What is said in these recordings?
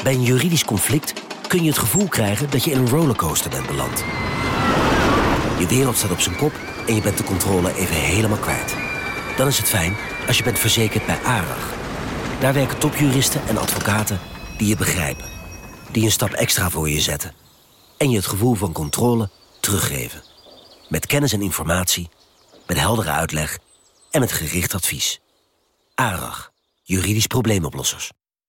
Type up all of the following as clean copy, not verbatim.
Bij een juridisch conflict kun je het gevoel krijgen dat je in een rollercoaster bent beland. Je wereld staat op zijn kop en je bent de controle even helemaal kwijt. Dan is het fijn als je bent verzekerd bij ARAG. Daar werken topjuristen en advocaten die je begrijpen. Die een stap extra voor je zetten. En je het gevoel van controle teruggeven. Met kennis en informatie, met heldere uitleg en met gericht advies. ARAG, juridisch probleemoplossers.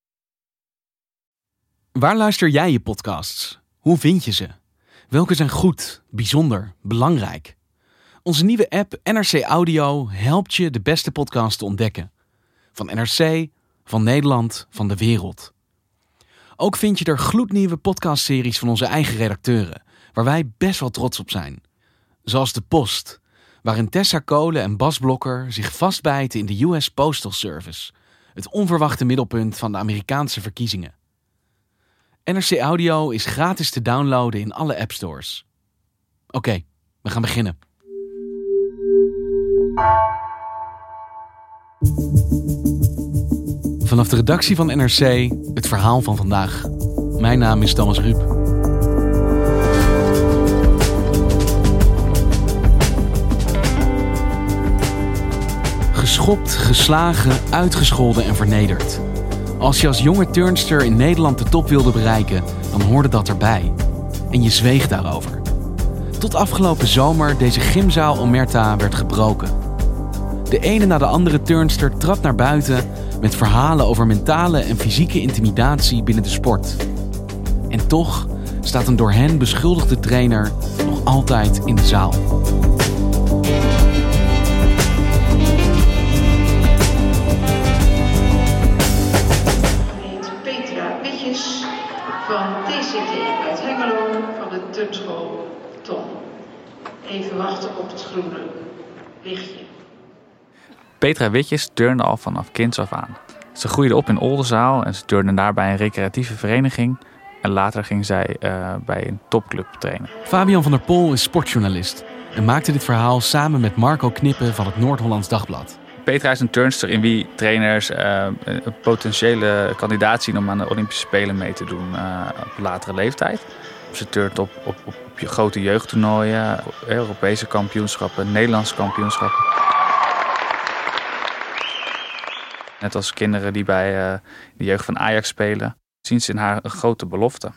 Waar luister jij je podcasts? Hoe vind je ze? Welke zijn goed, bijzonder, belangrijk? Onze nieuwe app NRC Audio helpt je de beste podcasts te ontdekken. Van NRC, van Nederland, van de wereld. Ook vind je er gloednieuwe podcastseries van onze eigen redacteuren, waar wij best wel trots op zijn. Zoals De Post, waarin Tessa Kolen en Bas Blokker zich vastbijten in de US Postal Service, het onverwachte middelpunt van de Amerikaanse verkiezingen. NRC Audio is gratis te downloaden in alle appstores. Oké, we gaan beginnen. Vanaf de redactie van NRC, het verhaal van vandaag. Mijn naam is Thomas Ruip. Geschopt, geslagen, uitgescholden en vernederd. Als je als jonge turnster in Nederland de top wilde bereiken, dan hoorde dat erbij. En je zweeg daarover. Tot afgelopen zomer deze gymzaal Omerta werd gebroken. De ene na de andere turnster trad naar buiten met verhalen over mentale en fysieke intimidatie binnen de sport. En toch staat een door hen beschuldigde trainer nog altijd in de zaal. Petra Witjes van TCT uit Hengelo van de turnschool Tom. Even wachten op het groene lichtje. Petra Witjes turnde al vanaf kinds af aan. Ze groeide op in Oldenzaal en ze turnde daarbij een recreatieve vereniging. En later ging zij bij een topclub trainen. Fabian van der Pol is sportjournalist en maakte dit verhaal samen met Marco Knippen van het Noord-Hollands Dagblad. Petra is een turnster in wie trainers een potentiële kandidaat zien om aan de Olympische Spelen mee te doen op latere leeftijd. Ze turnt op je grote jeugdtoernooien, Europese kampioenschappen, Nederlandse kampioenschappen. Net als kinderen die bij de jeugd van Ajax spelen, zien ze in haar een grote belofte.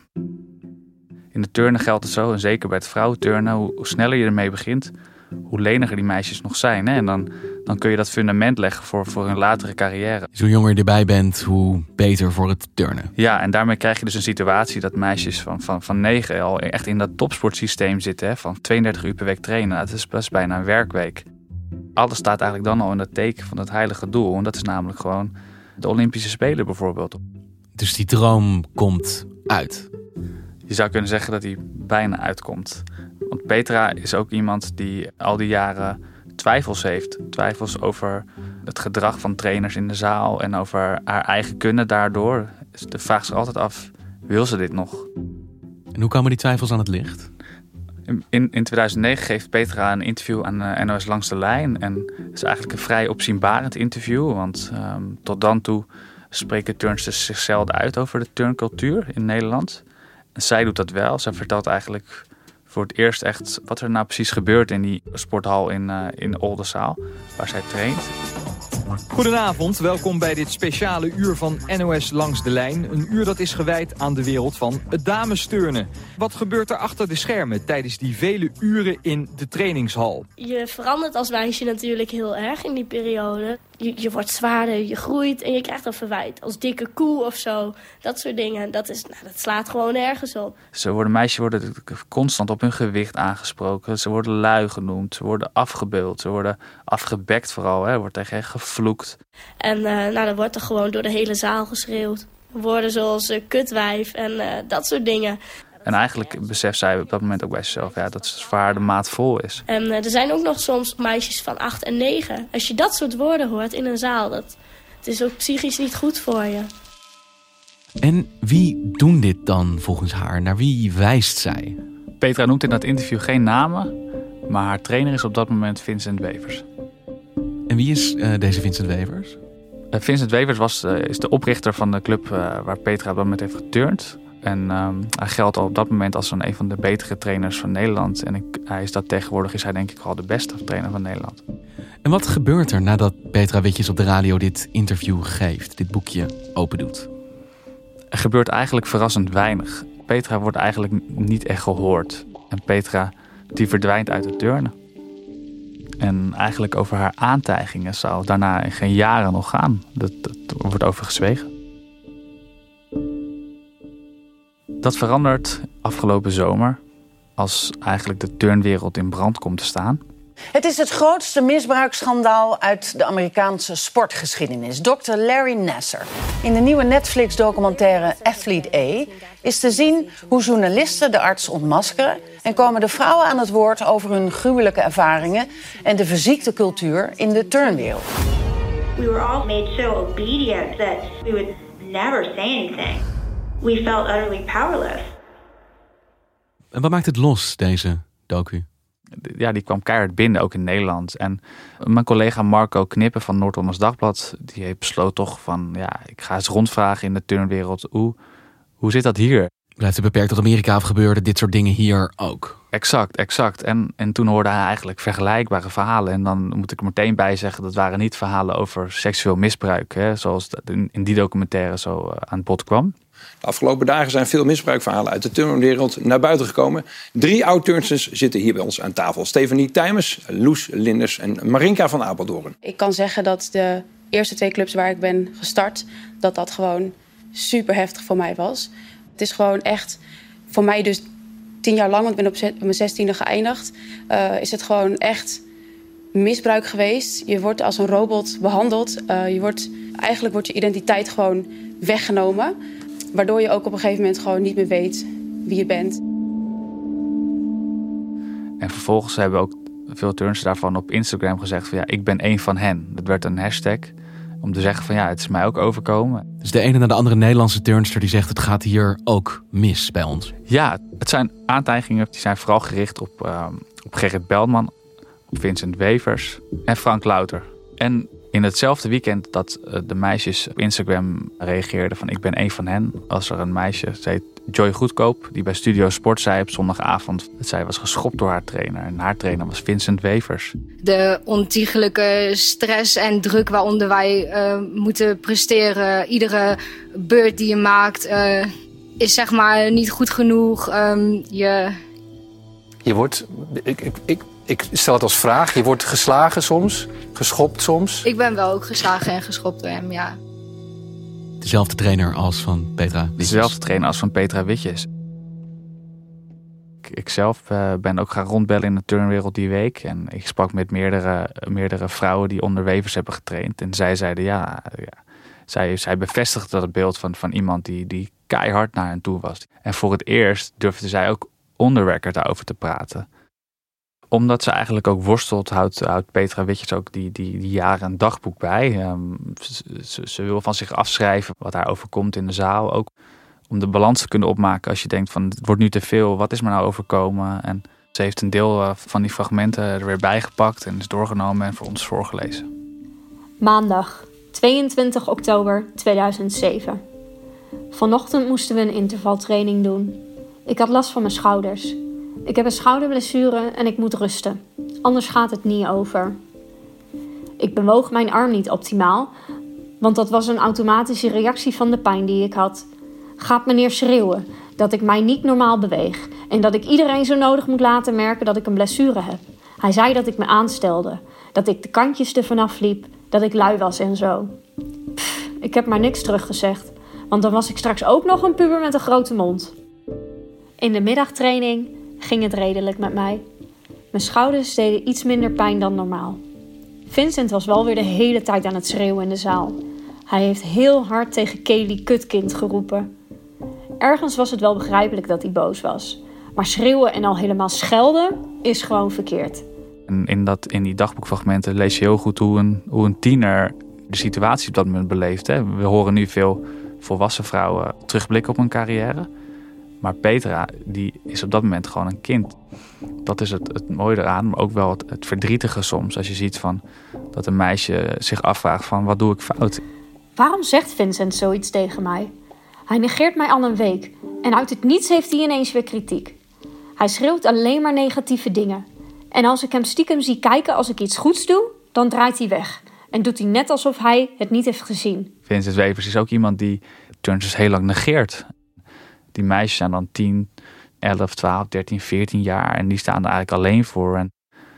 In de turnen geldt het zo, en zeker bij het vrouwenturnen, hoe sneller je ermee begint, hoe leniger die meisjes nog zijn. Hè? En dan kun je dat fundament leggen voor hun latere carrière. Dus hoe jonger je erbij bent, hoe beter voor het turnen. Ja, en daarmee krijg je dus een situatie dat meisjes van 9 al echt in dat topsportsysteem zitten. Hè? Van 32 uur per week trainen, dat is best bijna een werkweek. Alles staat eigenlijk dan al in het teken van het heilige doel. En dat is namelijk gewoon de Olympische Spelen bijvoorbeeld. Dus die droom komt uit. Je zou kunnen zeggen dat die bijna uitkomt. Want Petra is ook iemand die al die jaren twijfels heeft. Twijfels over het gedrag van trainers in de zaal en over haar eigen kunnen daardoor. Ze vraagt zich altijd af, wil ze dit nog? En hoe komen die twijfels aan het licht? In 2009 geeft Petra een interview aan NOS Langs de Lijn. En het is eigenlijk een vrij opzienbarend interview. Want tot dan toe spreken turnsters zich zelden uit over de turncultuur in Nederland. En zij doet dat wel. Zij vertelt eigenlijk voor het eerst echt wat er nou precies gebeurt in die sporthal in Oldenzaal, waar zij traint. Goedenavond, welkom bij dit speciale uur van NOS Langs de Lijn. Een uur dat is gewijd aan de wereld van het damesturnen. Wat gebeurt er achter de schermen tijdens die vele uren in de trainingshal? Je verandert als meisje natuurlijk heel erg in die periode. Je wordt zwaarder, je groeit en je krijgt een verwijt. Als dikke koe of zo, dat soort dingen. Dat slaat gewoon ergens op. Meisjes worden constant op hun gewicht aangesproken. Ze worden lui genoemd, ze worden afgebeuld, ze worden afgebekt vooral. Er wordt tegen hen gevloekt. En dan wordt er gewoon door de hele zaal geschreeuwd. Woorden zoals kutwijf en dat soort dingen. En eigenlijk beseft zij op dat moment ook bij zichzelf dat het voor haar de maat vol is. En er zijn ook nog soms meisjes van 8 en 9. Als je dat soort woorden hoort in een zaal, het is ook psychisch niet goed voor je. En wie doen dit dan volgens haar? Naar wie wijst zij? Petra noemt in dat interview geen namen, maar haar trainer is op dat moment Vincent Wevers. En wie is deze Vincent Wevers? Vincent Wevers is de oprichter van de club waar Petra op dat moment heeft geturnd. En hij geldt al op dat moment als een van de betere trainers van Nederland. En tegenwoordig is hij denk ik al de beste trainer van Nederland. En wat gebeurt er nadat Petra Witjes op de radio dit interview geeft, dit boekje opendoet? Er gebeurt eigenlijk verrassend weinig. Petra wordt eigenlijk niet echt gehoord. En Petra die verdwijnt uit het turnen. En eigenlijk over haar aantijgingen zou daarna geen jaren nog gaan. Dat wordt over gezwegen. Dat verandert afgelopen zomer als eigenlijk de turnwereld in brand komt te staan. Het is het grootste misbruiksschandaal uit de Amerikaanse sportgeschiedenis. Dr. Larry Nassar. In de nieuwe Netflix-documentaire Athlete A is te zien hoe journalisten de arts ontmaskeren en komen de vrouwen aan het woord over hun gruwelijke ervaringen en de verziekte cultuur in de turnwereld. We were all made so obedient that we would never say anything. We felt utterly powerless. En wat maakt het los, deze docu? Ja, die kwam keihard binnen, ook in Nederland. En mijn collega Marco Knippen van Noord-Hollands Dagblad, die heeft besloten toch van, ik ga eens rondvragen in de turnwereld. Hoe zit dat hier? Blijft het beperkt tot Amerika of gebeurde dit soort dingen hier ook? Exact. En toen hoorde hij eigenlijk vergelijkbare verhalen. En dan moet ik er meteen bij zeggen, dat waren niet verhalen over seksueel misbruik, hè, zoals in die documentaire zo aan bod kwam. De afgelopen dagen zijn veel misbruikverhalen uit de turnwereld naar buiten gekomen. 3 oud-turnsters zitten hier bij ons aan tafel. Stefanie Tijmers, Loes Linders en Marinka van Apeldoorn. Ik kan zeggen dat de eerste 2 clubs waar ik ben gestart, dat gewoon super heftig voor mij was. Het is gewoon echt voor mij dus 10 jaar lang, want ik ben op mijn 16e geëindigd, is het gewoon echt misbruik geweest. Je wordt als een robot behandeld. Eigenlijk wordt je identiteit gewoon weggenomen. Waardoor je ook op een gegeven moment gewoon niet meer weet wie je bent. En vervolgens hebben ook veel turnsters daarvan op Instagram gezegd van ik ben één van hen. Dat werd een hashtag om te zeggen van het is mij ook overkomen. Dus de ene na de andere Nederlandse turnster die zegt het gaat hier ook mis bij ons. Ja, het zijn aantijgingen die zijn vooral gericht op Gerrit Beltman, op Vincent Wevers en Frank Louter. En in hetzelfde weekend dat de meisjes op Instagram reageerden van ik ben één van hen, was er een meisje, ze heet Joy Goedkoop, die bij Studio Sport zei op zondagavond dat zij was geschopt door haar trainer. En haar trainer was Vincent Wevers. De ontiegelijke stress en druk waaronder wij moeten presteren. Iedere beurt die je maakt is zeg maar niet goed genoeg. Je wordt... Ik stel het als vraag. Je wordt geslagen soms, geschopt soms. Ik ben wel ook geslagen en geschopt door hem, ja. Dezelfde trainer als van Petra Witjes. Dezelfde trainer als van Petra Witjes. Ik zelf ben ook gaan rondbellen in de turnwereld die week. En ik sprak met meerdere vrouwen die onder Wevers hebben getraind. En zij zeiden zij bevestigde dat beeld van iemand die keihard naar hen toe was. En voor het eerst durfde zij ook onder record daarover te praten. Omdat ze eigenlijk ook worstelt, houdt Petra Witjes ook die jaren een dagboek bij. Ze wil van zich afschrijven wat haar overkomt in de zaal. Ook om de balans te kunnen opmaken als je denkt van het wordt nu te veel. Wat is me nou overkomen? En ze heeft een deel van die fragmenten er weer bijgepakt en is doorgenomen en voor ons voorgelezen. Maandag, 22 oktober 2007. Vanochtend moesten we een intervaltraining doen. Ik had last van mijn schouders. Ik heb een schouderblessure en ik moet rusten. Anders gaat het niet over. Ik bewoog mijn arm niet optimaal, want dat was een automatische reactie van de pijn die ik had. Gaat meneer schreeuwen dat ik mij niet normaal beweeg en dat ik iedereen zo nodig moet laten merken dat ik een blessure heb. Hij zei dat ik me aanstelde, dat ik de kantjes er vanaf liep, dat ik lui was en zo. Ik heb maar niks teruggezegd, want dan was ik straks ook nog een puber met een grote mond. In de middagtraining ging het redelijk met mij. Mijn schouders deden iets minder pijn dan normaal. Vincent was wel weer de hele tijd aan het schreeuwen in de zaal. Hij heeft heel hard tegen Kelly kutkind geroepen. Ergens was het wel begrijpelijk dat hij boos was. Maar schreeuwen en al helemaal schelden is gewoon verkeerd. En in die dagboekfragmenten lees je heel goed hoe een tiener de situatie op dat moment beleeft. Hè. We horen nu veel volwassen vrouwen terugblikken op hun carrière. Maar Petra, die is op dat moment gewoon een kind. Dat is het mooie eraan, maar ook wel het verdrietige soms. Als je ziet dat een meisje zich afvraagt van wat doe ik fout? Waarom zegt Vincent zoiets tegen mij? Hij negeert mij al een week en uit het niets heeft hij ineens weer kritiek. Hij schreeuwt alleen maar negatieve dingen. En als ik hem stiekem zie kijken als ik iets goeds doe, dan draait hij weg. En doet hij net alsof hij het niet heeft gezien. Vincent Wevers is ook iemand die turnsters heel lang negeert. Die meisjes zijn dan 10, 11, 12, 13, 14 jaar. En die staan er eigenlijk alleen voor. En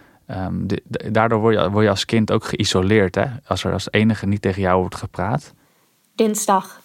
daardoor word je als kind ook geïsoleerd. Hè? Als er als enige niet tegen jou wordt gepraat. Dinsdag,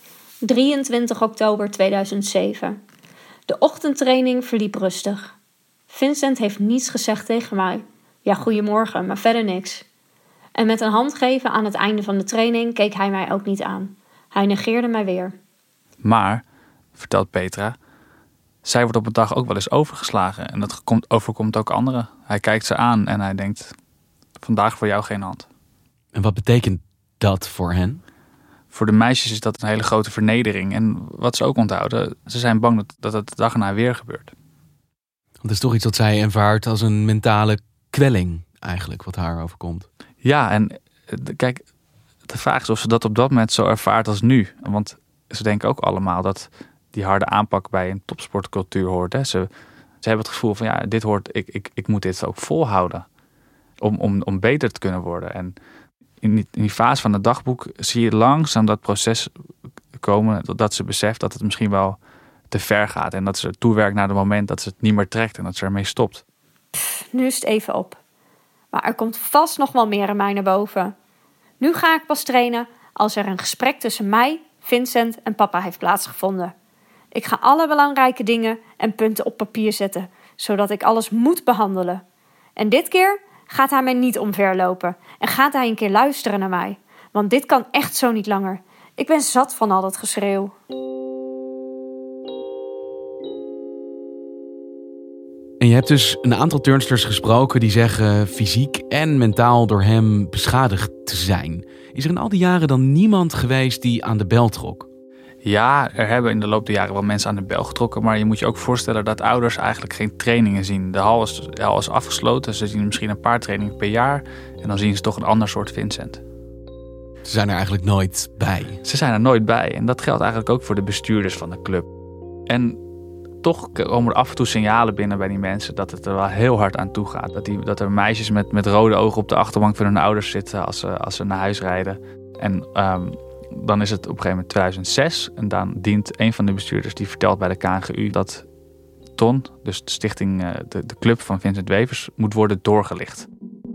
23 oktober 2007. De ochtendtraining verliep rustig. Vincent heeft niets gezegd tegen mij. Ja, goedemorgen, maar verder niks. En met een handgeven aan het einde van de training keek hij mij ook niet aan. Hij negeerde mij weer. Maar, vertelt Petra, zij wordt op een dag ook wel eens overgeslagen. En dat overkomt ook anderen. Hij kijkt ze aan en hij denkt, vandaag voor jou geen hand. En wat betekent dat voor hen? Voor de meisjes is dat een hele grote vernedering. En wat ze ook onthouden, ze zijn bang dat het de dag erna weer gebeurt. Want het is toch iets dat zij ervaart als een mentale kwelling eigenlijk, wat haar overkomt. Ja, en kijk, de vraag is of ze dat op dat moment zo ervaart als nu. Want ze denken ook allemaal dat die harde aanpak bij een topsportcultuur hoort. Hè. Ze hebben het gevoel van, ja, dit hoort, ik moet dit ook volhouden. Om beter te kunnen worden. En in die fase van het dagboek zie je langzaam dat proces komen. Dat ze beseft dat het misschien wel te ver gaat. En dat ze toewerkt naar het moment dat ze het niet meer trekt. En dat ze ermee stopt. Nu is het even op. Maar er komt vast nog wel meer in mij naar boven. Nu ga ik pas trainen als er een gesprek tussen mij, Vincent en papa heeft plaatsgevonden. Ik ga alle belangrijke dingen en punten op papier zetten, zodat ik alles moet behandelen. En dit keer gaat hij mij niet omverlopen en gaat hij een keer luisteren naar mij. Want dit kan echt zo niet langer. Ik ben zat van al dat geschreeuw. En je hebt dus een aantal turnsters gesproken die zeggen fysiek en mentaal door hem beschadigd te zijn. Is er in al die jaren dan niemand geweest die aan de bel trok? Ja, er hebben in de loop der jaren wel mensen aan de bel getrokken. Maar je moet je ook voorstellen dat ouders eigenlijk geen trainingen zien. De hal is afgesloten. Ze zien misschien een paar trainingen per jaar. En dan zien ze toch een ander soort Vincent. Ze zijn er eigenlijk nooit bij. Ze zijn er nooit bij. En dat geldt eigenlijk ook voor de bestuurders van de club. En toch komen er af en toe signalen binnen bij die mensen dat het er wel heel hard aan toe gaat. Dat er meisjes met rode ogen op de achterbank van hun ouders zitten als ze naar huis rijden. En dan is het op een gegeven moment 2006. En dan dient een van de bestuurders die vertelt bij de KNGU dat TON, dus de stichting, de club van Vincent Wevers, moet worden doorgelicht.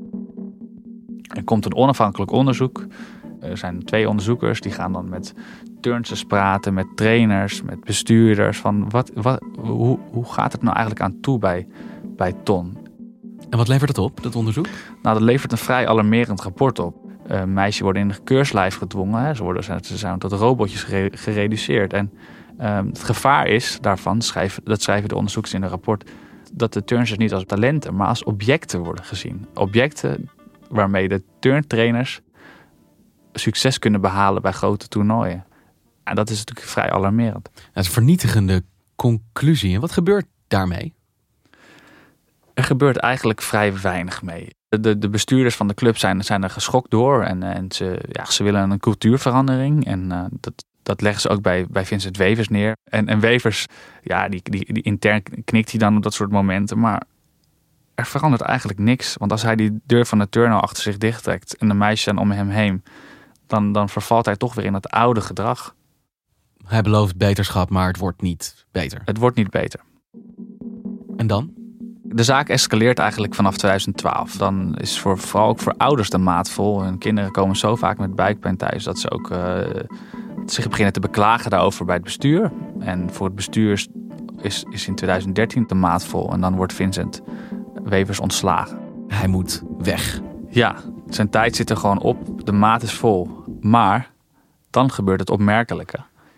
Er komt een onafhankelijk onderzoek. Er zijn 2 onderzoekers die gaan dan met turnsters praten, met trainers, met bestuurders. Van hoe gaat het nou eigenlijk aan toe bij TON? En wat levert dat op, dat onderzoek? Nou, dat levert een vrij alarmerend rapport op. Meisjes worden in een keurslijf gedwongen. Hè. Ze zijn tot robotjes gereduceerd. En het gevaar is daarvan, dat schrijven de onderzoekers in een rapport, dat de turnsters niet als talenten, maar als objecten worden gezien. Objecten waarmee de turntrainers succes kunnen behalen bij grote toernooien. En dat is natuurlijk vrij alarmerend. Dat is een vernietigende conclusie. En wat gebeurt daarmee? Er gebeurt eigenlijk vrij weinig mee. De bestuurders van de club zijn er geschokt door. En ze willen een cultuurverandering. En dat leggen ze ook bij Vincent Wevers neer. En Wevers, ja, die intern knikt hij dan op dat soort momenten. Maar er verandert eigenlijk niks. Want als hij die deur van de turnhal achter zich dichttrekt en de meisjes zijn om hem heen, dan vervalt hij toch weer in het oude gedrag. Hij belooft beterschap, maar het wordt niet beter. Het wordt niet beter. En dan? De zaak escaleert eigenlijk vanaf 2012. Dan is vooral ook voor ouders de maat vol. Hun kinderen komen zo vaak met buikpijn thuis dat ze ook zich beginnen te beklagen daarover bij het bestuur. En voor het bestuur is in 2013 de maat vol. En dan wordt Vincent Wevers ontslagen. Hij moet weg. Ja, zijn tijd zit er gewoon op. De maat is vol. Maar dan gebeurt het opmerkelijke.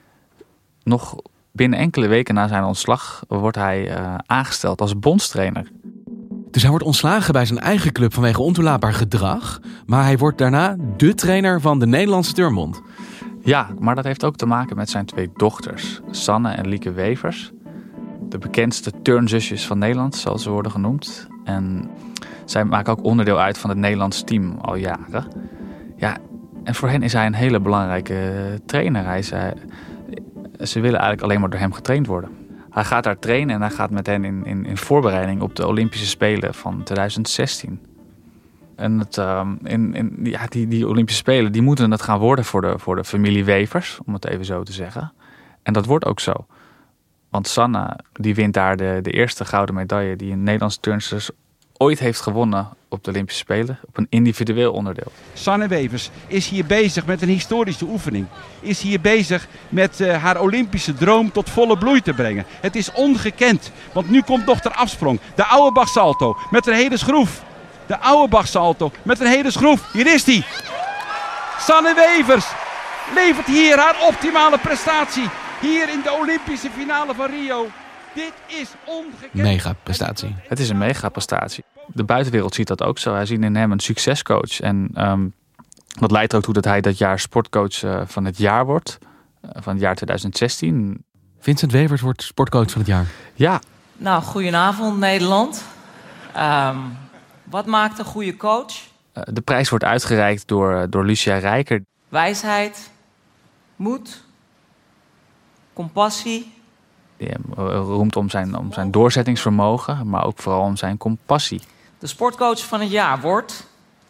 Nog binnen enkele weken na zijn ontslag wordt hij aangesteld als bondstrainer. Dus hij wordt ontslagen bij zijn eigen club vanwege ontoelaatbaar gedrag. Maar hij wordt daarna de trainer van de Nederlandse Turnbond. Ja, maar dat heeft ook te maken met zijn 2 dochters. Sanne en Lieke Wevers. De bekendste turnzusjes van Nederland, zoals ze worden genoemd. En zij maken ook onderdeel uit van het Nederlands team al jaren. Ja, En voor hen is hij een hele belangrijke trainer. Ze willen eigenlijk alleen maar door hem getraind worden. Hij gaat daar trainen en hij gaat met hen in voorbereiding op de Olympische Spelen van 2016. En die Olympische Spelen die moeten het gaan worden voor de familie Wevers, om het even zo te zeggen. En dat wordt ook zo. Want Sanne die wint daar de eerste gouden medaille die een Nederlandse turnster ooit heeft gewonnen op de Olympische Spelen, op een individueel onderdeel. Sanne Wevers is hier bezig met een historische oefening. Is hier bezig met haar Olympische droom tot volle bloei te brengen. Het is ongekend, want nu komt nog ter afsprong. De Auerbach salto met een hele schroef. De Auerbach salto met een hele schroef. Hier is die. Sanne Wevers levert hier haar optimale prestatie. Hier in de Olympische finale van Rio. Dit is ongekend. Mega prestatie. Het is een mega prestatie. De buitenwereld ziet dat ook zo. Hij ziet in hem een succescoach. En dat leidt er ook toe dat hij dat jaar sportcoach van het jaar wordt. Van het jaar 2016. Vincent Wevers wordt sportcoach van het jaar. Ja. Nou, goedenavond Nederland. Wat maakt een goede coach? De prijs wordt uitgereikt door Lucia Rijker. Wijsheid, moed, compassie. Die hem roemt om zijn doorzettingsvermogen, maar ook vooral om zijn compassie. De sportcoach van het jaar wordt...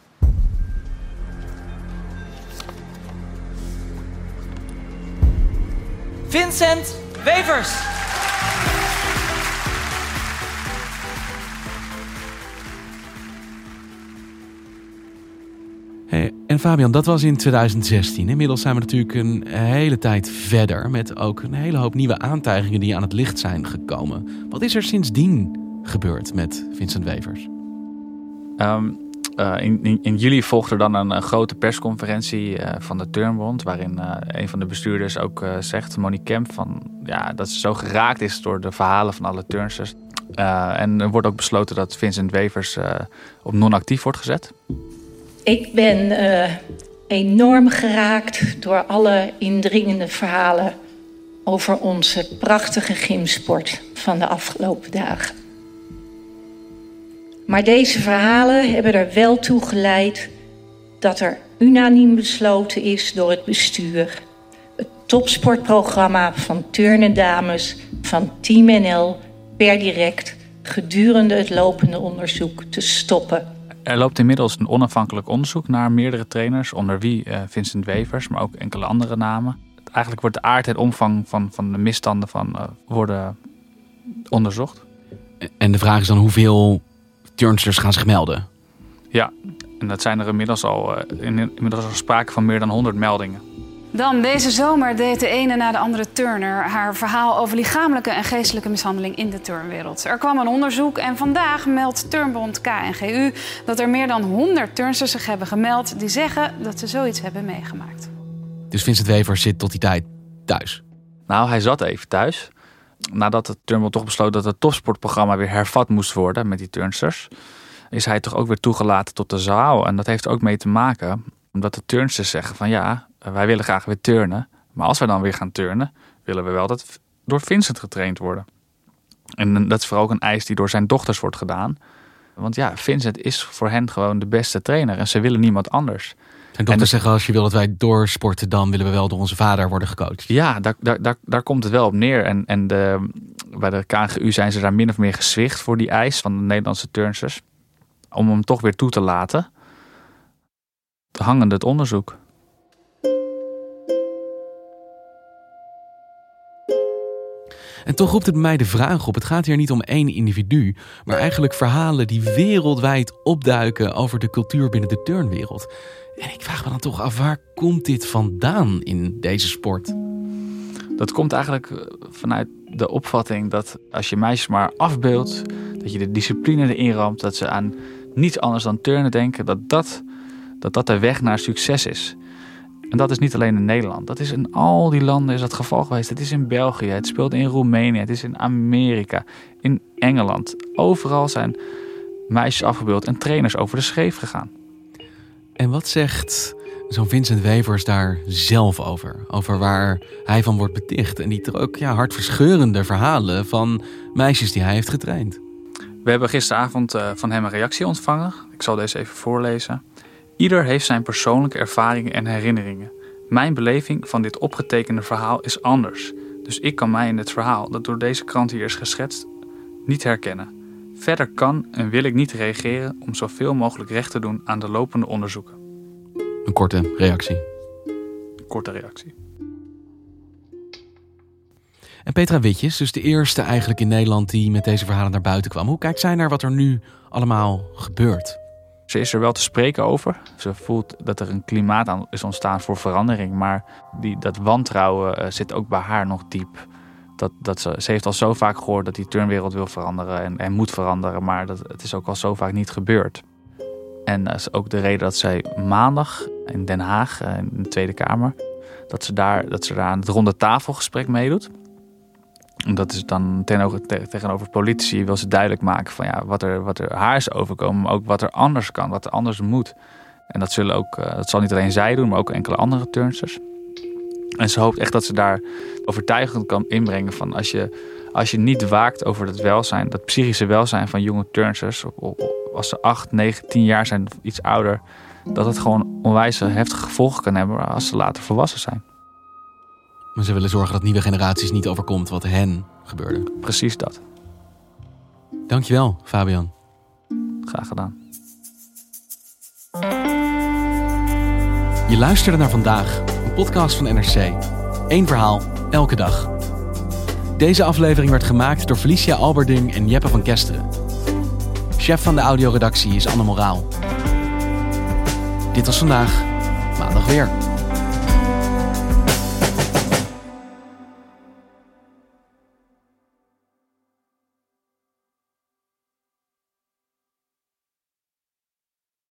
Vincent Wevers. En Fabian, dat was in 2016. Inmiddels zijn we natuurlijk een hele tijd verder met ook een hele hoop nieuwe aantijgingen die aan het licht zijn gekomen. Wat is er sindsdien gebeurd met Vincent Wevers? In juli volgde er dan een grote persconferentie van de Turnbond, waarin een van de bestuurders ook zegt, Monique Kemp, dat ze zo geraakt is door de verhalen van alle turnsters. En er wordt ook besloten dat Vincent Wevers op non-actief wordt gezet. Ik ben enorm geraakt door alle indringende verhalen over onze prachtige gymsport van de afgelopen dagen. Maar deze verhalen hebben er wel toe geleid dat er unaniem besloten is door het bestuur het topsportprogramma van turnen dames van Team NL per direct gedurende het lopende onderzoek te stoppen. Er loopt inmiddels een onafhankelijk onderzoek naar meerdere trainers, onder wie Vincent Wevers, maar ook enkele andere namen. Eigenlijk wordt de aard en omvang van de misstanden worden onderzocht. En de vraag is dan hoeveel turnsters gaan zich melden? Ja, en dat zijn er inmiddels al sprake van meer dan 100 meldingen. Dan deze zomer deed de ene na de andere turner haar verhaal over lichamelijke en geestelijke mishandeling in de turnwereld. Er kwam een onderzoek en vandaag meldt Turnbond KNGU dat er meer dan 100 turnsters zich hebben gemeld die zeggen dat ze zoiets hebben meegemaakt. Dus Vincent Wevers zit tot die tijd thuis? Nou, hij zat even thuis. Nadat het Turnbond toch besloot dat het topsportprogramma weer hervat moest worden met die turnsters, is hij toch ook weer toegelaten tot de zaal. En dat heeft er ook mee te maken omdat de turnsters zeggen van ja, wij willen graag weer turnen. Maar als wij dan weer gaan turnen, willen we wel dat door Vincent getraind worden. En dat is vooral ook een eis die door zijn dochters wordt gedaan. Want ja, Vincent is voor hen gewoon de beste trainer. En ze willen niemand anders. Zijn dochters zeggen, als je wil dat wij doorsporten, dan willen we wel door onze vader worden gecoacht. Ja, daar komt het wel op neer. En bij de KNGU zijn ze daar min of meer gezwicht voor die eis van de Nederlandse turnsters. Om hem toch weer toe te laten. Hangende het onderzoek. En toch roept het bij mij de vraag op. Het gaat hier niet om één individu, maar eigenlijk verhalen die wereldwijd opduiken over de cultuur binnen de turnwereld. En ik vraag me dan toch af, waar komt dit vandaan in deze sport? Dat komt eigenlijk vanuit de opvatting dat als je meisjes maar afbeeldt, dat je de discipline erin ramt, dat ze aan niets anders dan turnen denken, dat de weg naar succes is. En dat is niet alleen in Nederland. Dat is in al die landen is dat geval geweest. Het is in België, het speelt in Roemenië, het is in Amerika, in Engeland. Overal zijn meisjes afgebeeld en trainers over de scheef gegaan. En wat zegt zo'n Vincent Wevers daar zelf over? Over waar hij van wordt beticht. En die ook hartverscheurende verhalen van meisjes die hij heeft getraind. We hebben gisteravond van hem een reactie ontvangen. Ik zal deze even voorlezen. Ieder heeft zijn persoonlijke ervaringen en herinneringen. Mijn beleving van dit opgetekende verhaal is anders. Dus ik kan mij in het verhaal dat door deze krant hier is geschetst niet herkennen. Verder kan en wil ik niet reageren om zoveel mogelijk recht te doen aan de lopende onderzoeken. Een korte reactie. Korte reactie. En Petra Witjes, dus de eerste eigenlijk in Nederland die met deze verhalen naar buiten kwam. Hoe kijkt zij naar wat er nu allemaal gebeurt? Ze is er wel te spreken over. Ze voelt dat er een klimaat aan is ontstaan voor verandering. Maar dat wantrouwen zit ook bij haar nog diep. Ze heeft al zo vaak gehoord dat die turnwereld wil veranderen en moet veranderen. Maar het is ook al zo vaak niet gebeurd. En dat is ook de reden dat zij maandag in Den Haag, in de Tweede Kamer, dat ze daar aan het ronde tafelgesprek meedoet. En dat is dan tegenover politici wil ze duidelijk maken van wat er haar is overkomen, maar ook wat er anders kan, wat er anders moet. En dat zal niet alleen zij doen, maar ook enkele andere turnsters. En ze hoopt echt dat ze daar overtuigend kan inbrengen van als je niet waakt over het welzijn, dat psychische welzijn van jonge turnsters, als ze 8, 9, 10 jaar zijn, iets ouder, dat het gewoon onwijs heftige gevolgen kan hebben als ze later volwassen zijn. Maar ze willen zorgen dat nieuwe generaties niet overkomt wat hen gebeurde. Precies dat. Dankjewel, Fabian. Graag gedaan. Je luisterde naar Vandaag, een podcast van NRC. 1 verhaal, elke dag. Deze aflevering werd gemaakt door Felicia Alberding en Jeppe van Kesteren. Chef van de audioredactie is Anne Moraal. Dit was Vandaag, maandag weer.